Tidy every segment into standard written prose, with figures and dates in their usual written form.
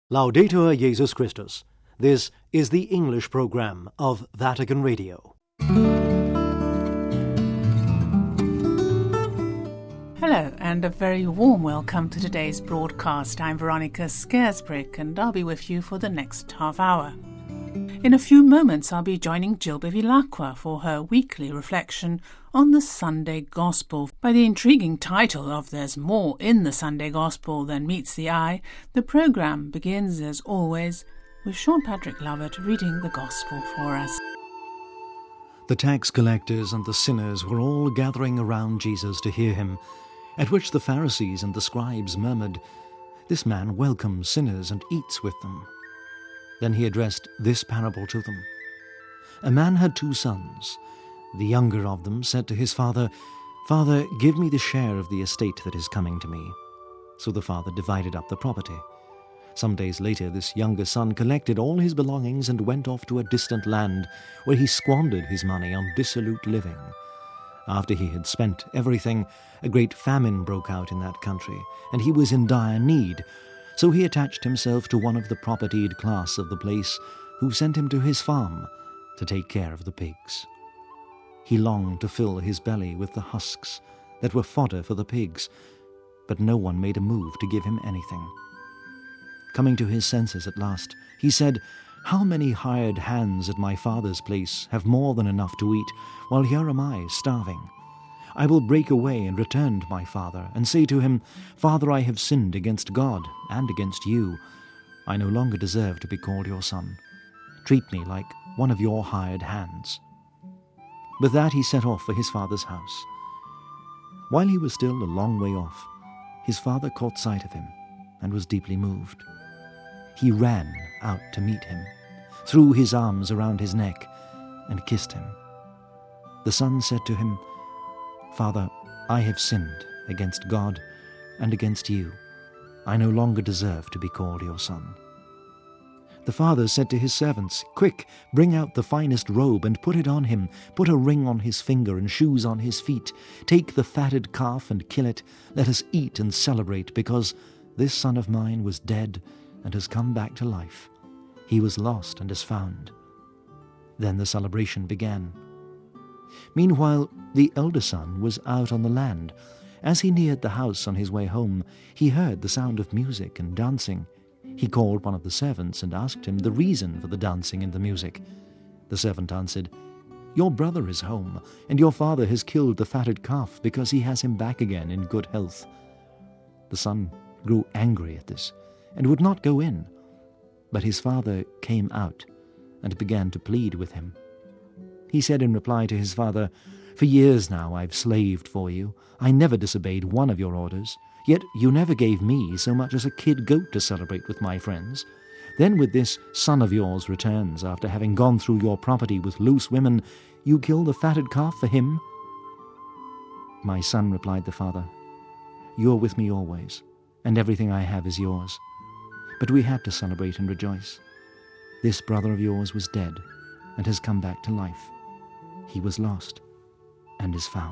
Laudetur Jesus Christus. This is the English program of Vatican Radio. Hello and a very warm welcome to today's broadcast. I'm Veronica Scaresbrick and I'll be with you for the next half hour. In a few moments I'll be joining Jill Bevilacqua for her weekly reflection on the Sunday Gospel. By the intriguing title of There's More in the Sunday Gospel Than Meets the Eye, the programme begins as always with Sean Patrick Lovett reading the Gospel for us. The tax collectors and the sinners were all gathering around Jesus to hear him, at which the Pharisees and the scribes murmured, "This man welcomes sinners and eats with them." Then he addressed this parable to them. A man had 2 sons. The younger of them said to his father, "Father, give me the share of the estate that is coming to me." So the father divided up the property. Some days later, this younger son collected all his belongings and went off to a distant land, where he squandered his money on dissolute living. After he had spent everything, a great famine broke out in that country, and he was in dire need. So he attached himself to one of the propertied class of the place, who sent him to his farm to take care of the pigs. He longed to fill his belly with the husks that were fodder for the pigs, but no one made a move to give him anything. Coming to his senses at last, he said, "How many hired hands at my father's place have more than enough to eat, while here am I, starving? I will break away and return to my father, and say to him, 'Father, I have sinned against God and against you. I no longer deserve to be called your son. Treat me like one of your hired hands.'" With that he set off for his father's house. While he was still a long way off, his father caught sight of him and was deeply moved. He ran out to meet him, threw his arms around his neck, and kissed him. The son said to him, "Father, I have sinned against God and against you. I no longer deserve to be called your son." The father said to his servants, "Quick, bring out the finest robe and put it on him. Put a ring on his finger and shoes on his feet. Take the fatted calf and kill it. Let us eat and celebrate, because this son of mine was dead and has come back to life. He was lost and is found." Then the celebration began. Meanwhile, the elder son was out on the land. As he neared the house on his way home, he heard the sound of music and dancing. He called one of the servants and asked him the reason for the dancing and the music. The servant answered, "Your brother is home, and your father has killed the fatted calf because he has him back again in good health." The son grew angry at this and would not go in, but his father came out and began to plead with him. He said in reply to his father, "For years now I've slaved for you. I never disobeyed one of your orders. Yet you never gave me so much as a kid goat to celebrate with my friends. Then with this son of yours returns, after having gone through your property with loose women, you kill the fatted calf for him?" "My son," replied the father, "you are with me always, and everything I have is yours. But we had to celebrate and rejoice. This brother of yours was dead and has come back to life. He was lost and is found."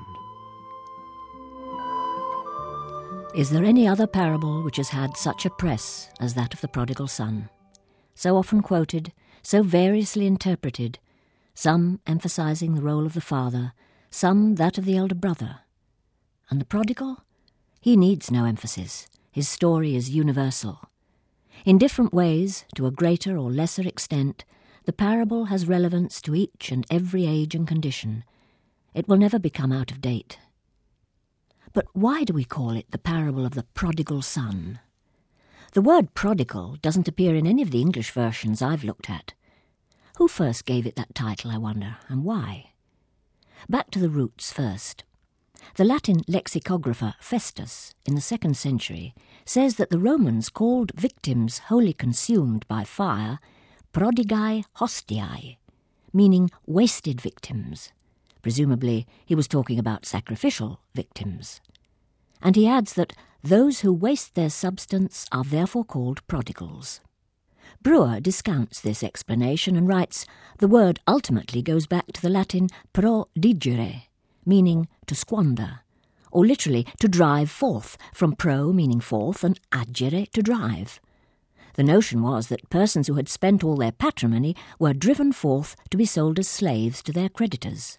Is there any other parable which has had such a press as that of the prodigal son? So often quoted, so variously interpreted, some emphasizing the role of the father, some that of the elder brother. And the prodigal? He needs no emphasis. His story is universal. In different ways, to a greater or lesser extent, the parable has relevance to each and every age and condition. It will never become out of date. But why do we call it the parable of the prodigal son? The word prodigal doesn't appear in any of the English versions I've looked at. Who first gave it that title, I wonder, and why? Back to the roots first. The Latin lexicographer Festus, in the 2nd century, says that the Romans called victims wholly consumed by fire prodigae hostiae, meaning wasted victims. Presumably, he was talking about sacrificial victims. And he adds that those who waste their substance are therefore called prodigals. Brewer discounts this explanation and writes, the word ultimately goes back to the Latin prodigere, meaning to squander, or literally to drive forth, from pro meaning forth and agere to drive. The notion was that persons who had spent all their patrimony were driven forth to be sold as slaves to their creditors.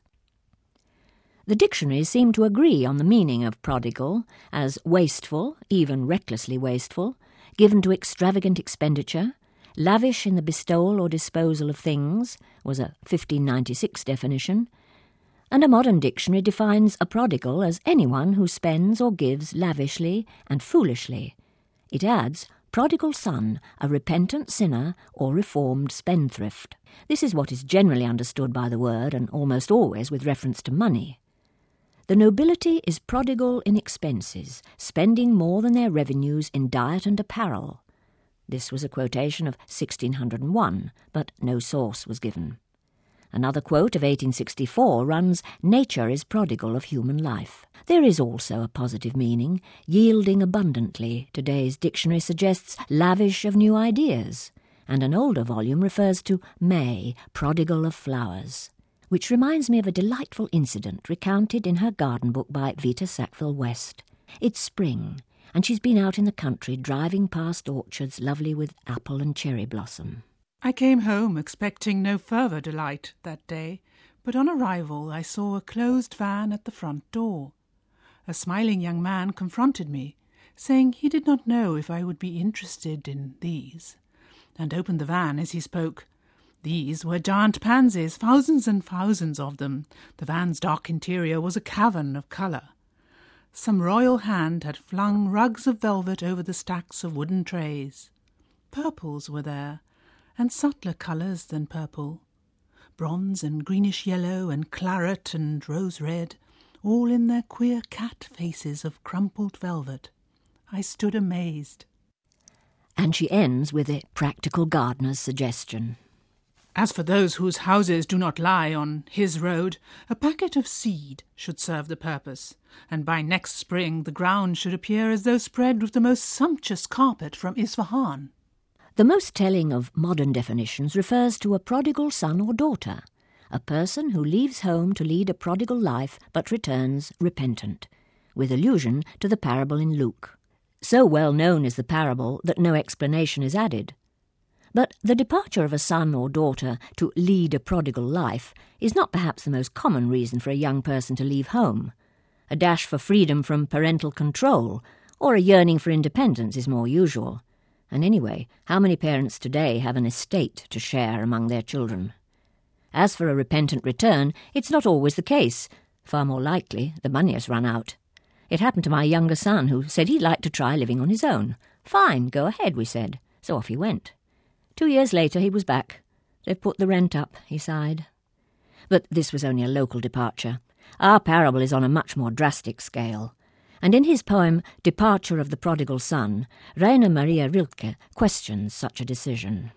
The dictionaries seem to agree on the meaning of prodigal as wasteful, even recklessly wasteful, given to extravagant expenditure, lavish in the bestowal or disposal of things, was a 1596 definition, and a modern dictionary defines a prodigal as anyone who spends or gives lavishly and foolishly. It adds, prodigal son, a repentant sinner or reformed spendthrift. This is what is generally understood by the word, and almost always with reference to money. The nobility is prodigal in expenses, spending more than their revenues in diet and apparel. This was a quotation of 1601, but no source was given. Another quote of 1864 runs, "Nature is prodigal of human life." There is also a positive meaning, yielding abundantly. Today's dictionary suggests lavish of new ideas, and an older volume refers to May, prodigal of flowers, which reminds me of a delightful incident recounted in her garden book by Vita Sackville West. It's spring, and she's been out in the country driving past orchards lovely with apple and cherry blossom. I came home expecting no further delight that day, but on arrival I saw a closed van at the front door. A smiling young man confronted me, saying he did not know if I would be interested in these, and opened the van as he spoke. These were giant pansies, thousands and thousands of them. The van's dark interior was a cavern of colour. Some royal hand had flung rugs of velvet over the stacks of wooden trays. Purples were there, and subtler colours than purple, bronze and greenish yellow and claret and rose red, all in their queer cat faces of crumpled velvet. I stood amazed. And she ends with a practical gardener's suggestion. As for those whose houses do not lie on his road, a packet of seed should serve the purpose, and by next spring the ground should appear as though spread with the most sumptuous carpet from Isfahan. The most telling of modern definitions refers to a prodigal son or daughter, a person who leaves home to lead a prodigal life but returns repentant, with allusion to the parable in Luke. So well known is the parable that no explanation is added. But the departure of a son or daughter to lead a prodigal life is not perhaps the most common reason for a young person to leave home. A dash for freedom from parental control or a yearning for independence is more usual. And anyway, how many parents today have an estate to share among their children? As for a repentant return, it's not always the case. Far more likely, the money has run out. It happened to my younger son, who said he'd like to try living on his own. Fine, go ahead, we said. So off he went. 2 years later, he was back. They've put the rent up, he sighed. But this was only a local departure. Our parable is on a much more drastic scale. And in his poem Departure of the Prodigal Son, Rainer Maria Rilke questions such a decision.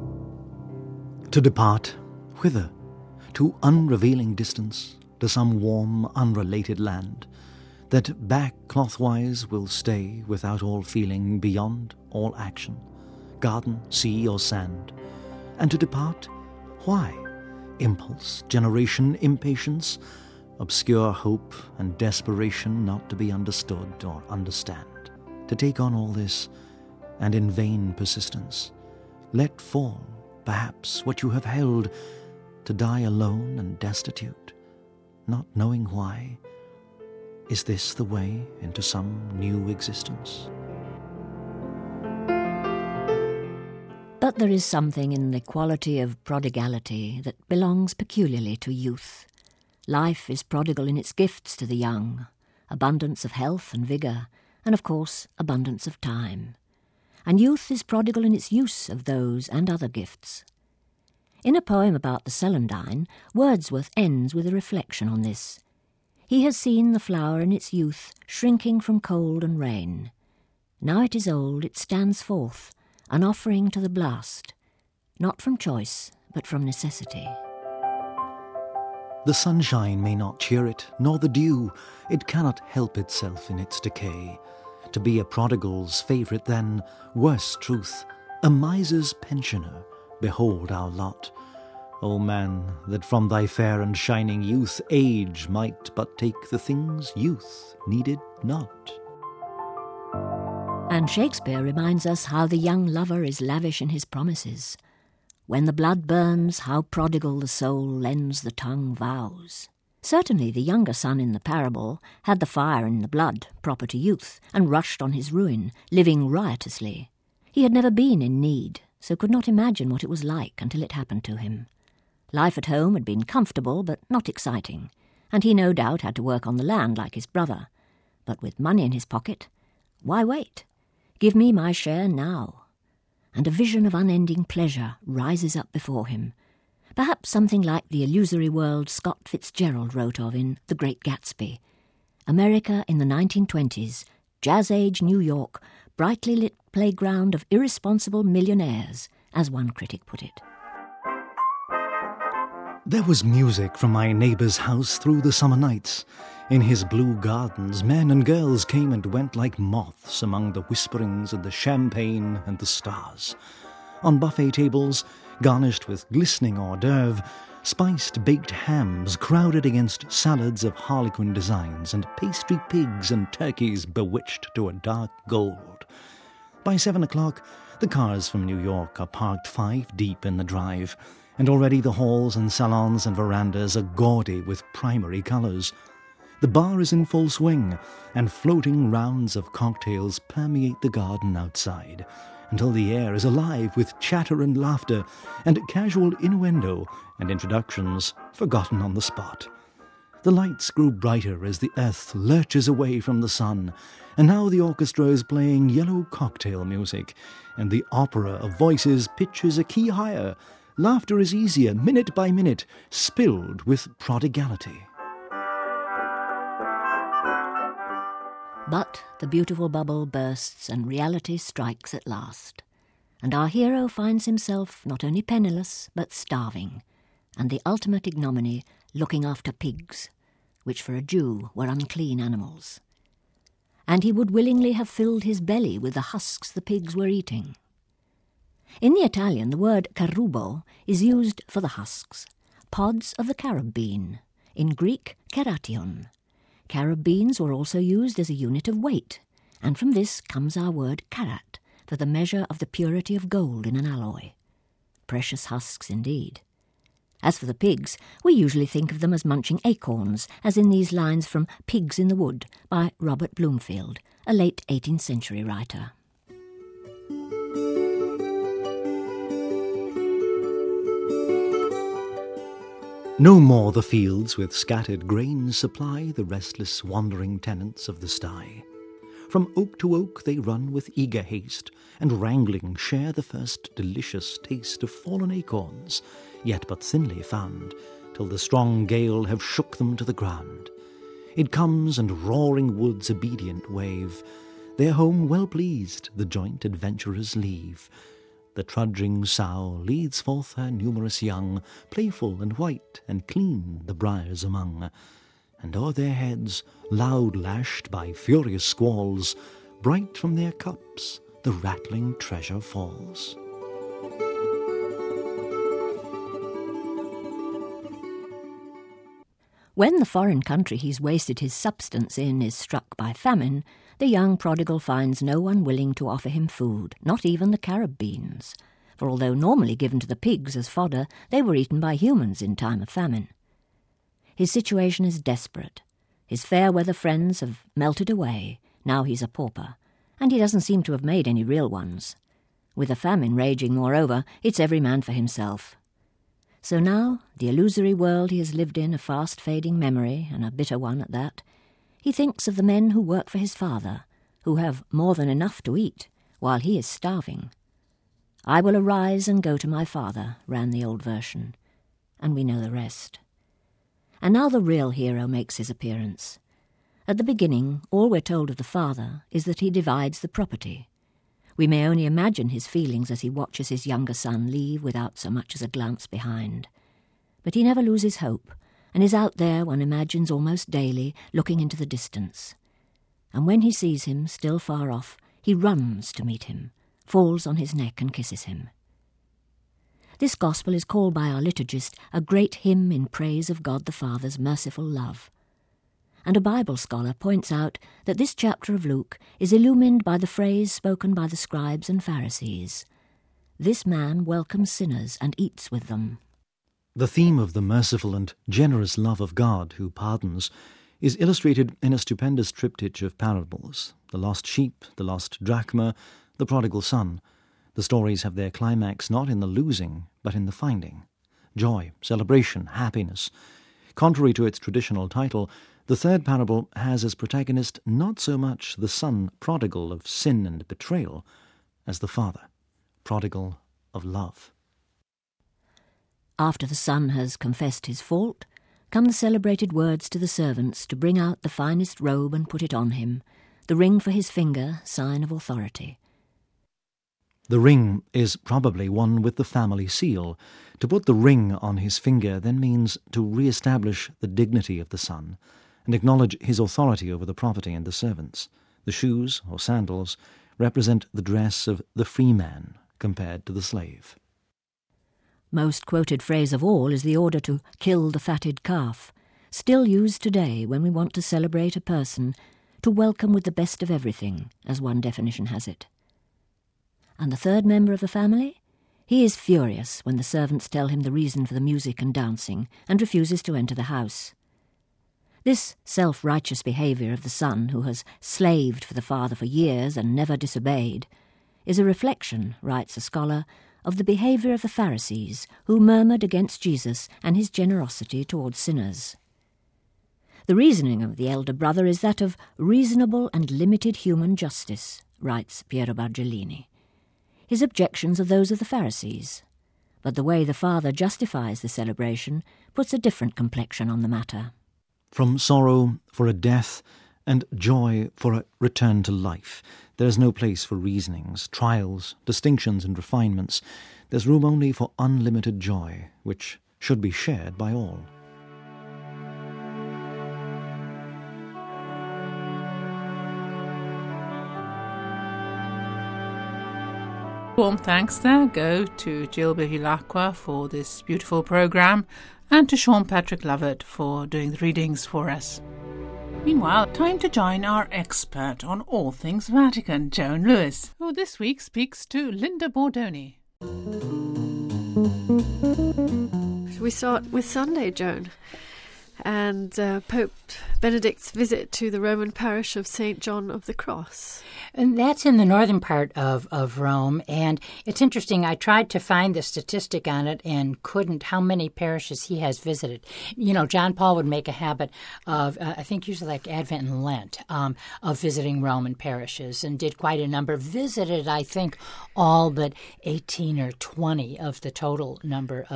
To depart, whither? To unrevealing distance, to some warm, unrelated land, that back clothwise will stay without all feeling, beyond all action, garden, sea, or sand. And to depart, why? Impulse, generation, impatience, obscure hope and desperation not to be understood or understand. To take on all this, and in vain persistence, let fall, perhaps, what you have held, to die alone and destitute, not knowing why. Is this the way into some new existence? But there is something in the quality of prodigality that belongs peculiarly to youth. Life is prodigal in its gifts to the young, abundance of health and vigour, and of course abundance of time. And youth is prodigal in its use of those and other gifts. In a poem about the celandine, Wordsworth ends with a reflection on this. He has seen the flower in its youth shrinking from cold and rain. Now it is old, it stands forth, an offering to the blast, not from choice, but from necessity. The sunshine may not cheer it, nor the dew. It cannot help itself in its decay. To be a prodigal's favourite then, worse truth, a miser's pensioner, behold our lot. O man, that from thy fair and shining youth age might but take the things youth needed not. And Shakespeare reminds us how the young lover is lavish in his promises. When the blood burns, how prodigal the soul lends the tongue vows. Certainly the younger son in the parable had the fire in the blood, proper to youth, and rushed on his ruin, living riotously. He had never been in need, so could not imagine what it was like until it happened to him. Life at home had been comfortable, but not exciting, and he no doubt had to work on the land like his brother. But with money in his pocket, why wait? Give me my share now. And a vision of unending pleasure rises up before him, perhaps something like the illusory world Scott Fitzgerald wrote of in The Great Gatsby. America in the 1920s, jazz-age New York, brightly lit playground of irresponsible millionaires, as one critic put it. There was music from my neighbour's house through the summer nights. In his blue gardens, men and girls came and went like moths among the whisperings and the champagne and the stars. On buffet tables, garnished with glistening hors d'oeuvre, spiced baked hams crowded against salads of harlequin designs and pastry pigs and turkeys bewitched to a dark gold. By 7 o'clock, the cars from New York are parked 5 deep in the drive, and already the halls and salons and verandas are gaudy with primary colours. The bar is in full swing, and floating rounds of cocktails permeate the garden outside, until the air is alive with chatter and laughter, and casual innuendo and introductions forgotten on the spot. The lights grow brighter as the earth lurches away from the sun, and now the orchestra is playing yellow cocktail music, and the opera of voices pitches a key higher. Laughter is easier, minute by minute, spilled with prodigality. But the beautiful bubble bursts and reality strikes at last, and our hero finds himself not only penniless but starving, and the ultimate ignominy looking after pigs, which for a Jew were unclean animals. And he would willingly have filled his belly with the husks the pigs were eating. In the Italian, the word carubo is used for the husks, pods of the carob bean, in Greek keration. Carob beans were also used as a unit of weight, and from this comes our word karat, for the measure of the purity of gold in an alloy. Precious husks indeed. As for the pigs, we usually think of them as munching acorns, as in these lines from Pigs in the Wood by Robert Bloomfield, a late 18th century writer. No more the fields with scattered grains supply the restless wandering tenants of the sty. From oak to oak they run with eager haste, and wrangling share the first delicious taste of fallen acorns, yet but thinly found, till the strong gale have shook them to the ground. It comes, and roaring woods obedient wave. Their home well pleased the joint adventurers leave. The trudging sow leads forth her numerous young, playful and white and clean the briars among, and o'er their heads, loud lashed by furious squalls, bright from their cups the rattling treasure falls. When the foreign country he's wasted his substance in is struck by famine, the young prodigal finds no one willing to offer him food, not even the carob beans, for although normally given to the pigs as fodder, they were eaten by humans in time of famine. His situation is desperate. His fair-weather friends have melted away, now he's a pauper, and he doesn't seem to have made any real ones. With a famine raging, moreover, it's every man for himself. So now, the illusory world he has lived in a fast-fading memory, and a bitter one at that, he thinks of the men who work for his father, who have more than enough to eat, while he is starving. "I will arise and go to my father," ran the old version, and we know the rest. And now the real hero makes his appearance. At the beginning, all we're told of the father is that he divides the property. We may only imagine his feelings as he watches his younger son leave without so much as a glance behind. But he never loses hope, and is out there, one imagines almost daily, looking into the distance. And when he sees him, still far off, he runs to meet him, falls on his neck and kisses him. This gospel is called by our liturgist a great hymn in praise of God the Father's merciful love. and a Bible scholar points out that this chapter of Luke is illumined by the phrase spoken by the scribes and Pharisees, "This man welcomes sinners and eats with them." The theme of the merciful and generous love of God who pardons is illustrated in a stupendous triptych of parables: the lost sheep, the lost drachma, the prodigal son. The stories have their climax not in the losing, but in the finding. Joy, celebration, happiness. Contrary to its traditional title, the third parable has as protagonist not so much the son prodigal of sin and betrayal as the father prodigal of love. After the son has confessed his fault, come the celebrated words to the servants to bring out the finest robe and put it on him, the ring for his finger, sign of authority. The ring is probably one with the family seal. To put the ring on his finger then means to re-establish the dignity of the son and acknowledge his authority over the property and the servants. The shoes, or sandals, represent the dress of the free man compared to the slave. Most quoted phrase of all is the order to kill the fatted calf, still used today when we want to celebrate a person, to welcome with the best of everything, as one definition has it. And the third member of the family? He is furious when the servants tell him the reason for the music and dancing and refuses to enter the house. This self-righteous behaviour of the son, who has slaved for the father for years and never disobeyed, is a reflection, writes a scholar, of the behaviour of the Pharisees, who murmured against Jesus and his generosity towards sinners. The reasoning of the elder brother is that of reasonable and limited human justice, writes Piero Bargellini. His objections are those of the Pharisees, but the way the father justifies the celebration puts a different complexion on the matter. From sorrow for a death and joy for a return to life, there is no place for reasonings, trials, distinctions and refinements. There's room only for unlimited joy, which should be shared by all. Warm thanks there go to Jill Bevilacqua for this beautiful programme and to Sean Patrick Lovett for doing the readings for us. Meanwhile, time to join our expert on all things Vatican, Joan Lewis, who this week speaks to Linda Bordoni. We start with Sunday, Joan, and Pope Benedict's visit to the Roman parish of St. John of the Cross. And that's in the northern part of Rome, and it's interesting. I tried to find the statistic on it and couldn't, how many parishes he has visited. You know, John Paul would make a habit of, I think usually like Advent and Lent, of visiting Roman parishes, and did quite a number. Visited, I think, all but 18 or 20 of the total number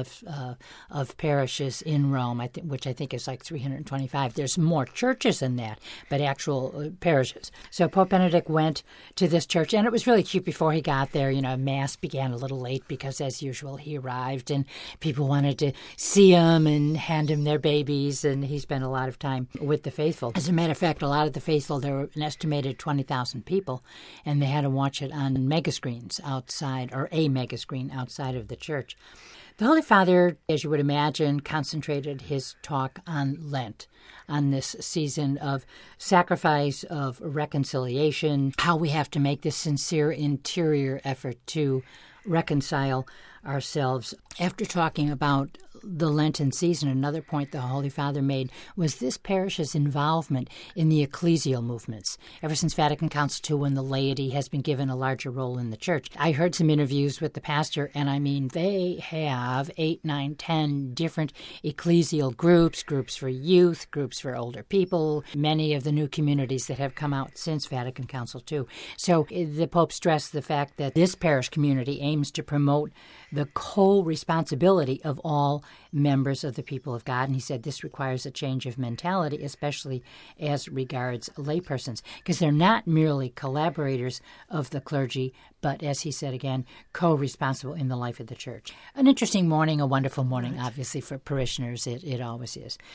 of parishes in Rome, which I think is like 325. There's more churches than that, but actual parishes. So Pope Benedict went to this church, and it was really cute before he got there. You know, Mass began a little late because, as usual, he arrived, and people wanted to see him and hand him their babies, and he spent a lot of time with the faithful. As a matter of fact, a lot of the faithful, there were an estimated 20,000 people, and they had to watch it on megascreens outside, or a megascreen outside of the church. The Holy Father, as you would imagine, concentrated his talk on Lent, on this season of sacrifice, of reconciliation, how we have to make this sincere interior effort to reconcile ourselves. After talking about the Lenten season, another point the Holy Father made was this parish's involvement in the ecclesial movements. Ever since Vatican Council II, when the laity has been given a larger role in the church. I heard some interviews with the pastor, and I mean, they have 8, 9, 10 different ecclesial groups for youth, groups for older people, many of the new communities that have come out since Vatican Council II. So the Pope stressed the fact that this parish community aims to promote the co-responsibility of all members of the people of God. And he said this requires a change of mentality, especially as regards laypersons, because they're not merely collaborators of the clergy, but, as he said again, co-responsible in the life of the church. An interesting morning, a wonderful morning, obviously, for parishioners. It always is.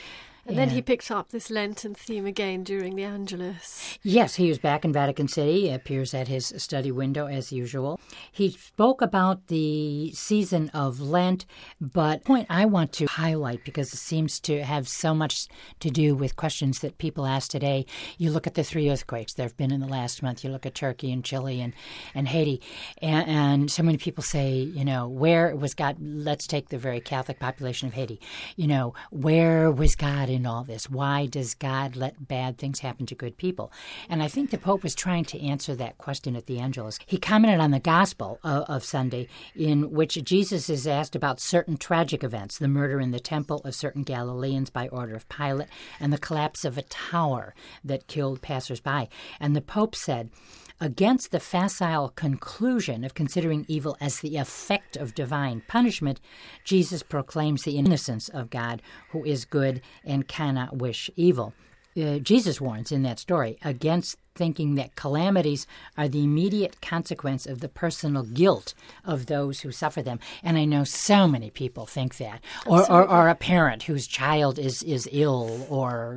And then he picked up this Lenten theme again during the Angelus. Yes, he was back in Vatican City, appears at his study window as usual. He spoke about the season of Lent, but the point I want to highlight, because it seems to have so much to do with questions that people ask today. You look at the 3 earthquakes that have been in the last month. You look at Turkey and Chile and Haiti, and so many people say, where was God? Let's take the very Catholic population of Haiti. Where was God in all this? Why does God let bad things happen to good people? And I think the Pope was trying to answer that question at the Angelus. He commented on the Gospel of Sunday, in which Jesus is asked about certain tragic events, the murder in the temple of certain Galileans by order of Pilate, and the collapse of a tower that killed passersby. And the Pope said, against the facile conclusion of considering evil as the effect of divine punishment, Jesus proclaims the innocence of God, who is good and cannot wish evil. Jesus warns in that story against thinking that calamities are the immediate consequence of the personal guilt of those who suffer them. And I know so many people think that. Or a parent whose child is ill or,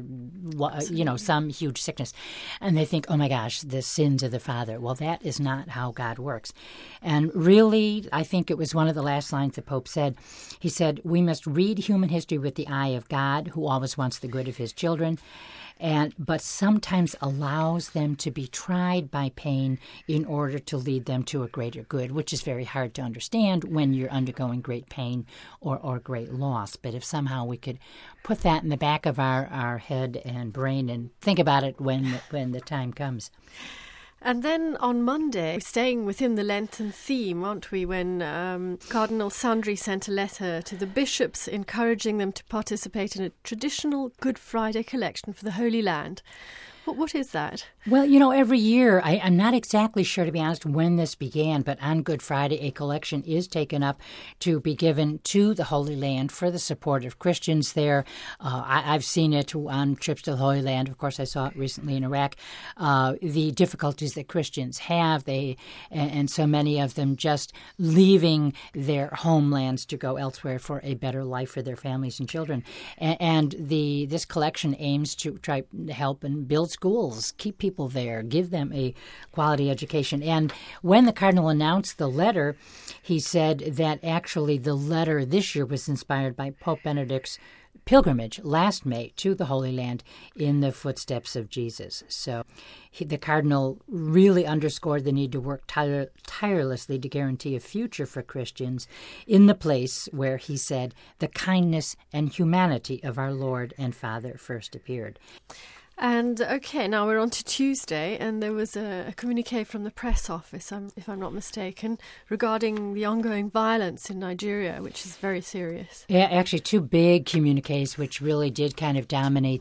some huge sickness. And they think, oh my gosh, the sins of the father. Well, that is not how God works. And really, I think it was one of the last lines the Pope said. He said, we must read human history with the eye of God, who always wants the good of his children, but sometimes allows them to be tried by pain in order to lead them to a greater good, which is very hard to understand when you're undergoing great pain or great loss. But if somehow we could put that in the back of our head and brain and think about it when the time comes. And then on Monday, staying within the Lenten theme, aren't we, when Cardinal Sandri sent a letter to the bishops encouraging them to participate in a traditional Good Friday collection for the Holy Land. What is that? Well, every year, I'm not exactly sure, to be honest, when this began, but on Good Friday, a collection is taken up to be given to the Holy Land for the support of Christians there. I've seen it on trips to the Holy Land. Of course, I saw it recently in Iraq. The difficulties that Christians have, and so many of them just leaving their homelands to go elsewhere for a better life for their families and children. And this collection aims to try to help and build schools, keep people there, give them a quality education. And when the Cardinal announced the letter, he said that actually the letter this year was inspired by Pope Benedict's pilgrimage last May to the Holy Land in the footsteps of Jesus. So the Cardinal really underscored the need to work tirelessly to guarantee a future for Christians in the place where, he said, the kindness and humanity of our Lord and Father first appeared. And, okay, now we're on to Tuesday, and there was a communique from the press office, if I'm not mistaken, regarding the ongoing violence in Nigeria, which is very serious. Yeah, actually, two big communiques, which really did kind of dominate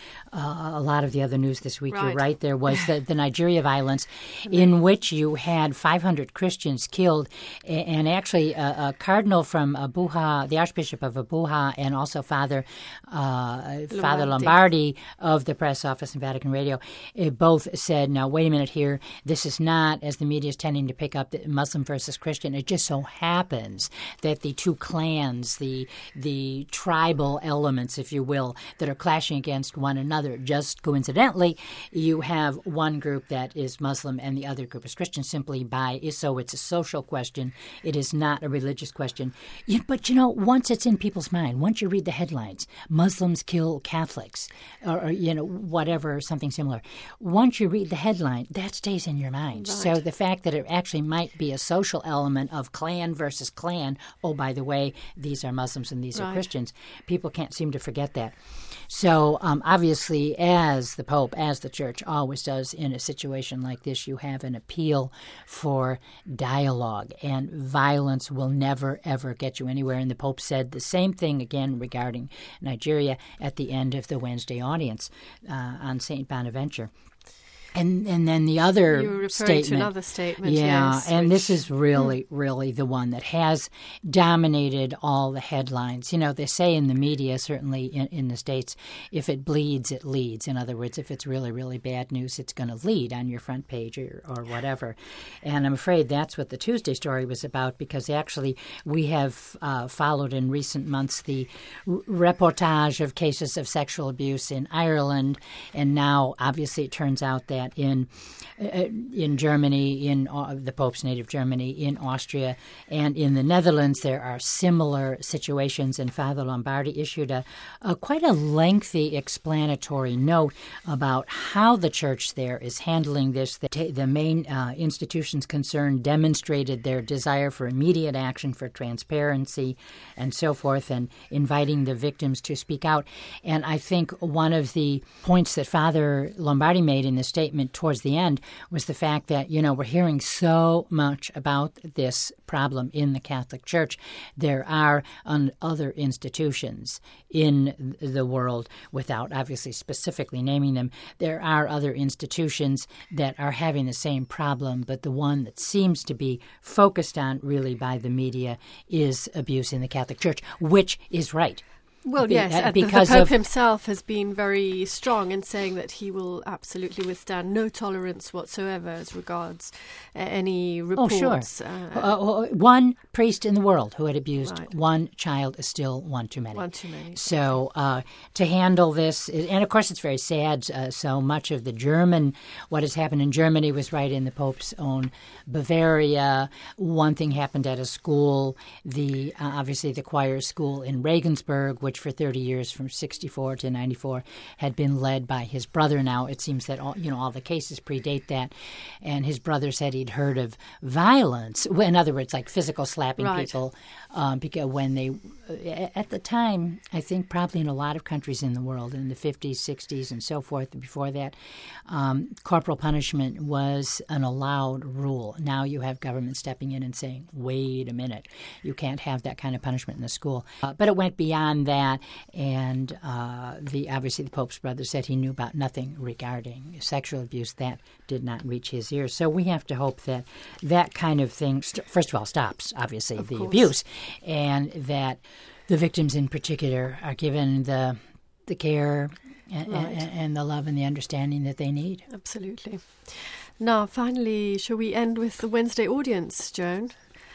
a lot of the other news this week. Right. You're right. There was the Nigeria violence, in which you had 500 Christians killed, and actually a cardinal from Abuja, the Archbishop of Abuja, and also Father Lombardi of the press office and Vatican Radio, both said, now, wait a minute here. This is not, as the media is tending to pick up, Muslim versus Christian. It just so happens that the two clans, the tribal elements, if you will, that are clashing against one another, just coincidentally, you have one group that is Muslim and the other group is Christian, simply so it's a social question. It is not a religious question. But, once it's in people's mind, once you read the headlines, Muslims kill Catholics, or whatever, something similar. Once you read the headline, that stays in your mind. Right. So the fact that it actually might be a social element of clan versus clan, oh, by the way, these are Muslims and these are Christians, people can't seem to forget that. So obviously, as the Pope, as the Church always does in a situation like this, you have an appeal for dialogue, and violence will never, ever get you anywhere. And the Pope said the same thing again regarding Nigeria at the end of the Wednesday audience on St. Bonaventure. And then the other You were referring statement, to another statement, yeah, yes, and which- this is really the one that has dominated all the headlines. You know, they say in the media, certainly in the States, if it bleeds, it leads. In other words, if it's really bad news, it's going to lead on your front page or whatever. And I'm afraid that's what the Tuesday story was about, because actually we have followed in recent months the reportage of cases of sexual abuse in Ireland, and now obviously it turns out that in Germany, in the Pope's native Germany, in Austria, and in the Netherlands, there are similar situations. And Father Lombardi issued quite a lengthy explanatory note about how the Church there is handling this. The main institutions concerned demonstrated their desire for immediate action, for transparency, and so forth, and inviting the victims to speak out. And I think one of the points that Father Lombardi made in the statement towards the end was the fact that, you know, we're hearing so much about this problem in the Catholic Church. There are other institutions in the world, without obviously specifically naming them, there are other institutions that are having the same problem, but the one that seems to be focused on really by the media is abuse in the Catholic Church, which is right. Well, yes, because the Pope of himself has been very strong in saying that he will absolutely withstand no tolerance whatsoever as regards any reports. Oh, sure. One priest in the world who had abused one child is still one too many. One too many. So to handle this, and of course it's very sad, so much of what has happened in Germany was right in the Pope's own Bavaria. One thing happened at a school, obviously the choir school in Regensburg, which for 30 years, from 64 to 94, had been led by his brother. Now it seems that all the cases predate that, and his brother said he'd heard of violence. In other words, like physical slapping people, because when they, at the time, I think probably in a lot of countries in the world, in the 50s, 60s, and so forth, before that, corporal punishment was an allowed rule. Now you have government stepping in and saying, wait a minute, you can't have that kind of punishment in the school. But it went beyond that. And obviously the Pope's brother said he knew about nothing regarding sexual abuse. That did not reach his ears. So we have to hope that that kind of thing, first of all, stops, obviously, the abuse, and that the victims in particular are given the care and the love and the understanding that they need. Absolutely. Now, finally, shall we end with the Wednesday audience, Joan?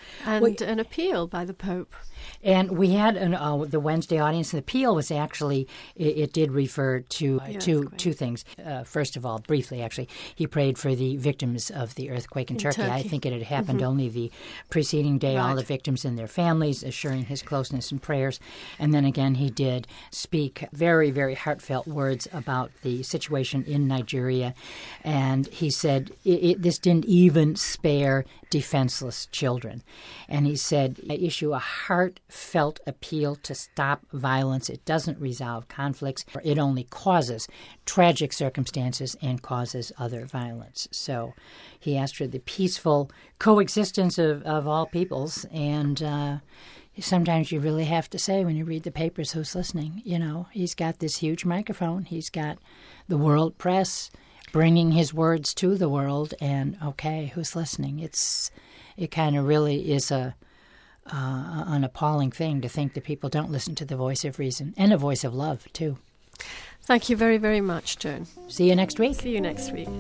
And an appeal by the Pope. And we had the Wednesday audience. The appeal was actually, it did refer to two things. First of all, briefly, actually, he prayed for the victims of the earthquake in Turkey. I think it had happened only the preceding day, all the victims and their families, assuring his closeness and prayers. And then again, he did speak very, very heartfelt words about the situation in Nigeria. And he said, this didn't even spare defenseless children. And he said, I issue a heartfelt appeal to stop violence. It doesn't resolve conflicts. It only causes tragic circumstances and causes other violence. So he asked for the peaceful coexistence of all peoples. And sometimes you really have to say, when you read the papers, who's listening? You know, he's got this huge microphone. He's got the world press bringing his words to the world. And, okay, who's listening? It kind of really is an appalling thing to think that people don't listen to the voice of reason and a voice of love, too. Thank you very, very much, Joan. See you next week. See you next week.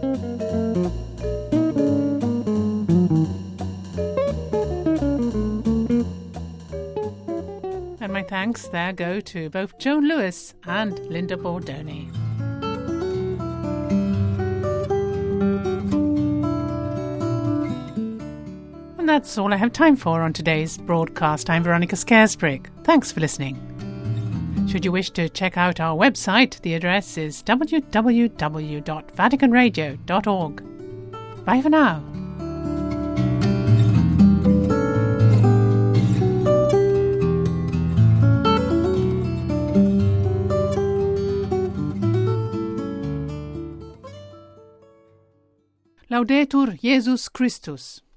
And my thanks there go to both Joan Lewis and Linda Bordoni. And that's all I have time for on today's broadcast. I'm Veronica Scaresbrick. Thanks for listening. Should you wish to check out our website, the address is www.vaticanradio.org. Bye for now. Laudetur Jesus Christus.